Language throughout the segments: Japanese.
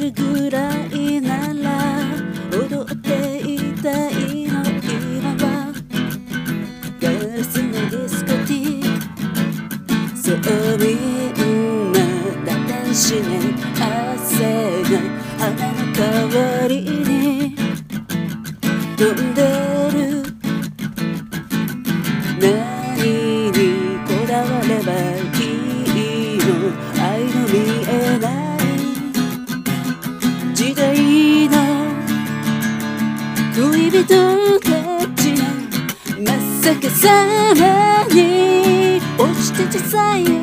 るぐらいなら踊っていたいの。今はガラスのディスコティー、そうみんなだらしない汗が花の代わりに飛んでる。何にこだわればいいの？愛の見えない時代の恋人たちのまさかさらに落ちて小さい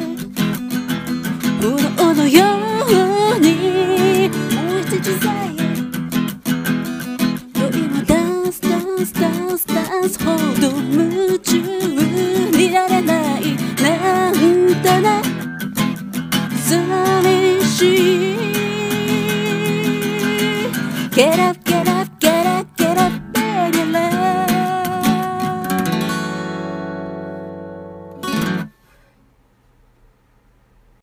炎のように燃えて小さい恋もダンスダンスダンスダンスほど夢中になれないなんだな寂しい。Get up